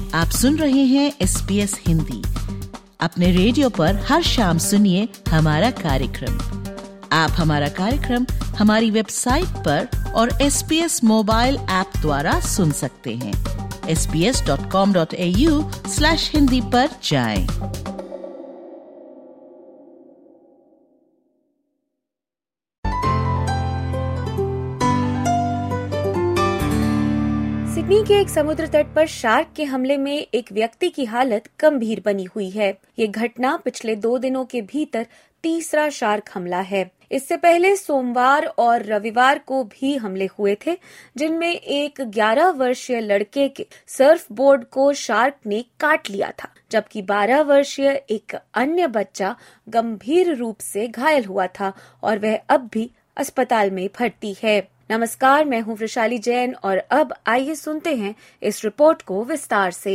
आप सुन रहे हैं SBS हिंदी। अपने रेडियो पर हर शाम सुनिए हमारा कार्यक्रम। आप हमारा कार्यक्रम हमारी वेबसाइट पर और SBS मोबाइल ऐप द्वारा सुन सकते हैं। sbs.com.au/hindi पर जाएं। सिडनी के एक समुद्र तट पर शार्क के हमले में एक व्यक्ति की हालत गंभीर बनी हुई है। ये घटना पिछले 2 दिनों के भीतर तीसरा शार्क हमला है। इससे पहले सोमवार और रविवार को भी हमले हुए थे, जिनमें एक 11 वर्षीय लड़के के सर्फ बोर्ड को शार्क ने काट लिया था, जबकि 12 वर्षीय एक अन्य बच्चा गंभीर रूप से घायल हुआ था और वह अब भी अस्पताल में भर्ती है। नमस्कार, मैं हूँ वृशाली जैन और अब आइए सुनते हैं इस रिपोर्ट को विस्तार से।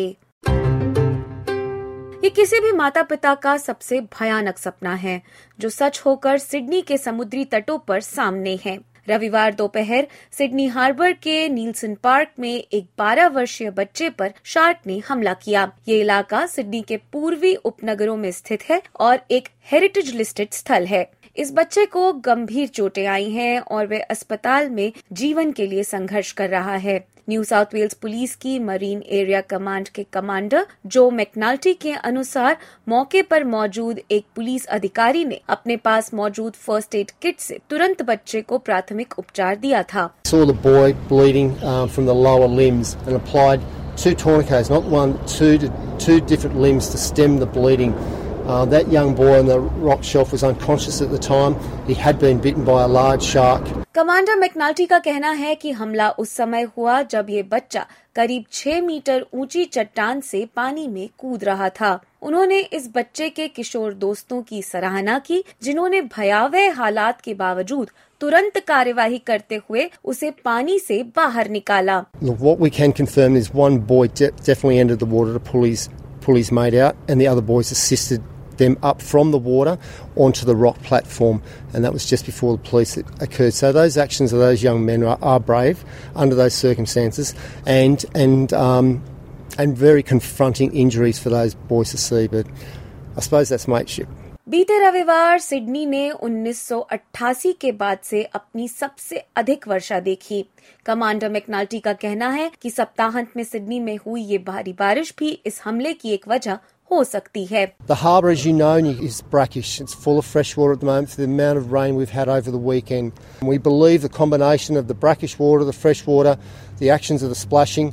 ये किसी भी माता पिता का सबसे भयानक सपना है, जो सच होकर सिडनी के समुद्री तटों पर सामने है। रविवार दोपहर सिडनी हार्बर के नीलसन पार्क में एक 12 वर्षीय बच्चे पर शार्क ने हमला किया। ये इलाका सिडनी के पूर्वी उपनगरों में स्थित है और एक हेरिटेज लिस्टेड स्थल है। इस बच्चे को गंभीर चोटें आई हैं और वह अस्पताल में जीवन के लिए संघर्ष कर रहा है। न्यू साउथ वेल्स पुलिस की मरीन एरिया कमांड के कमांडर जो मैकनाल्टी के अनुसार मौके पर मौजूद एक पुलिस अधिकारी ने अपने पास मौजूद फर्स्ट एड किट से तुरंत बच्चे को प्राथमिक उपचार दिया था। Saw the boy bleeding from the lower limbs and applied 2 tourniquets, not one, two different limbs to stem the bleeding. That young boy on the rock shelf was unconscious at the time. He had been bitten by a large shark. Commander McNulty का कहना है कि हमला उस समय हुआ जब ये बच्चा करीब 6 मीटर ऊंची चट्टान से पानी में कूद रहा था। उन्होंने इस बच्चे के किशोर दोस्तों की सराहना की, जिन्होंने भयावह हालात के बावजूद तुरंत कार्यवाही करते हुए उसे पानी से बाहर निकाला। Look, what we can confirm is one boy definitely entered the water to pull his mate out, and the other boys assisted them up from the water onto the rock platform, and that was just before the police occurred. So those actions of those young men are brave under those circumstances, and very confronting injuries for those boys to see. But I suppose that's mateship. बीते रविवार Sydney ने 1988 के बाद से अपनी सबसे अधिक वर्षा देखी। कमांडर मैकनाल्टी का कहना है कि सप्ताहांत में सिडनी में हुई ये भारी बारिश भी इस हमले की एक वजह हो सकती है। The harbour, as you know, is brackish. It's full of fresh water at the moment for the amount of rain we've had over the weekend. We believe the combination of the brackish water, the fresh water, the actions of the splashing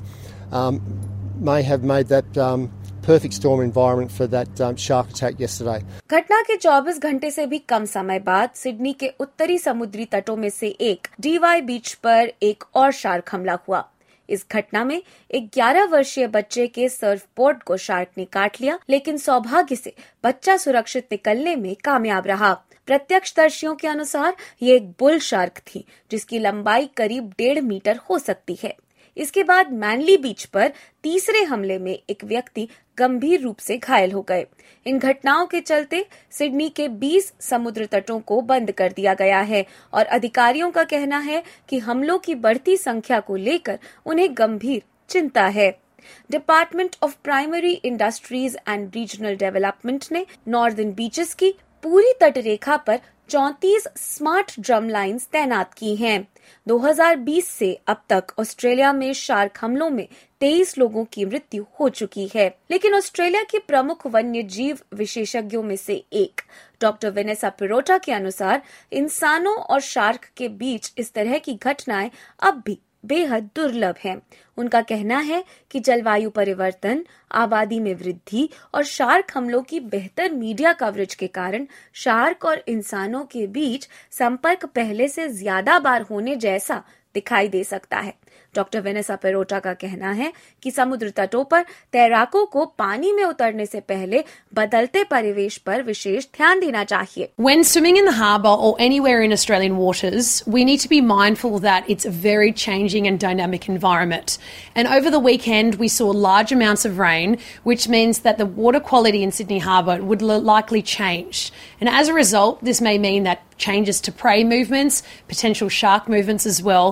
may have made that perfect storm environment for that shark attack yesterday. घटना के 24 घंटे से भी कम समय बाद Sydney के उत्तरी समुद्री तटों में से एक डीवाई बीच पर एक और शार्क हमला हुआ। इस घटना में एक 11 वर्षीय बच्चे के सर्फ बोर्ड को शार्क ने काट लिया, लेकिन सौभाग्य से बच्चा सुरक्षित निकलने में कामयाब रहा। प्रत्यक्षदर्शियों के अनुसार ये एक बुल शार्क थी, जिसकी लंबाई करीब 1.5 मीटर हो सकती है। इसके बाद मैनली बीच पर तीसरे हमले में एक व्यक्ति गंभीर रूप से घायल हो गए। इन घटनाओं के चलते सिडनी के 20 समुद्र तटों को बंद कर दिया गया है और अधिकारियों का कहना है कि हमलों की बढ़ती संख्या को लेकर उन्हें गंभीर चिंता है। Department of primary industries and regional development ने नॉर्दर्न बीचेस की पूरी तटरेखा पर 34 स्मार्ट ड्रम लाइन्स तैनात की हैं। 2020 से अब तक ऑस्ट्रेलिया में शार्क हमलों में 23 लोगों की मृत्यु हो चुकी है, लेकिन ऑस्ट्रेलिया के प्रमुख वन्य जीव विशेषज्ञों में से एक डॉक्टर वेनेसा पिरोटा के अनुसार इंसानों और शार्क के बीच इस तरह की घटनाएं अब भी बेहद दुर्लभ हैं। उनका कहना है कि जलवायु परिवर्तन, आबादी में वृद्धि और शार्क हमलों की बेहतर मीडिया कवरेज के कारण शार्क और इंसानों के बीच संपर्क पहले से ज्यादा बार होने जैसा दिखाई दे सकता है। डॉक्टर वेनेसा पेरोटा का कहना है कि समुद्र तटों पर तैराकों को पानी में उतरने से पहले बदलते परिवेश पर विशेष ध्यान देना चाहिए। When swimming in the harbour or anywhere in Australian waters, we need to be mindful that it's a very changing and dynamic environment. And over the weekend, we saw large amounts of rain, which means that the water quality in Sydney Harbour would likely change. And as a result, this may mean that changes to prey movements, potential shark movements as well.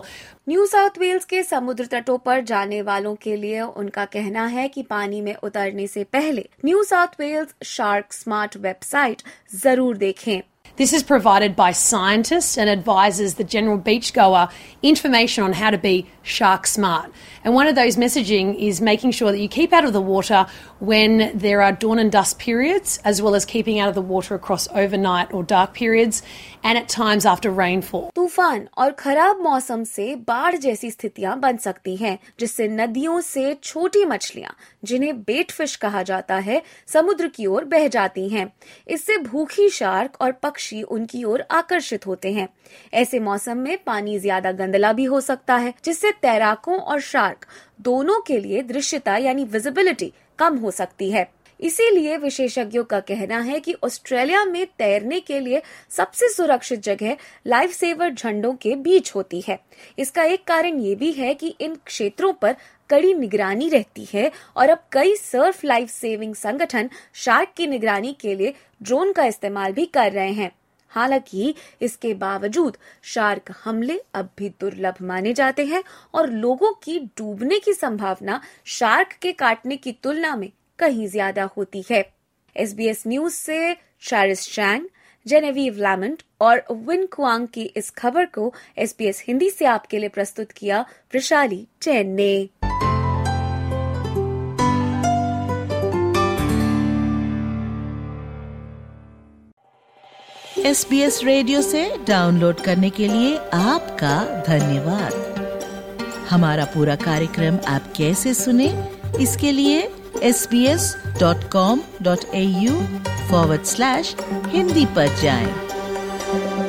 New south Wales के समुद्र तटों पर जाने वालों के लिए उनका कहना है कि पानी में उतरने से पहले new south Wales shark smart website जरूर देखें। This is provided by scientists and advises the general beachgoer information on how to be shark smart. And one of those messaging is making sure that you keep out of the water when there are dawn and dusk periods, as well as keeping out of the water across overnight or dark periods and at times after rainfall. तूफान और खराब मौसम से बाढ़ जैसी स्थितियां बन सकती हैं, जिससे नदियों से छोटी मछलियां, जिन्हें बेट फिश कहा जाता है, समुद्र की ओर बह जाती हैं। इससे भूखी शार्क और पक्षी उनकी ओर आकर्षित होते हैं। ऐसे मौसम में पानी ज्यादा गंदला भी हो सकता है, जिससे तैराकों और शार्क दोनों के लिए दृश्यता यानी विजिबिलिटी कम हो सकती है। इसीलिए विशेषज्ञों का कहना है कि ऑस्ट्रेलिया में तैरने के लिए सबसे सुरक्षित जगह लाइफ सेवर झंडों के बीच होती है। इसका एक कारण ये भी है कि इन क्षेत्रों पर कड़ी निगरानी रहती है और अब कई सर्फ लाइफ सेविंग संगठन शार्क की निगरानी के लिए ड्रोन का इस्तेमाल भी कर रहे हैं। हालांकि इसके बावजूद शार्क हमले अब भी दुर्लभ माने जाते हैं और लोगों की डूबने की संभावना शार्क के काटने की तुलना में कहीं ज्यादा होती है। SBS न्यूज से चारिस चैंग, जेनेविव लैमंट और विन क्वांग की इस खबर को SBS हिंदी से आपके लिए प्रस्तुत किया वृशाली चैन ने। SBS रेडियो से डाउनलोड करने के लिए आपका धन्यवाद। हमारा पूरा कार्यक्रम आप कैसे सुने, इसके लिए sbs.com.au/hindi पर जाएं।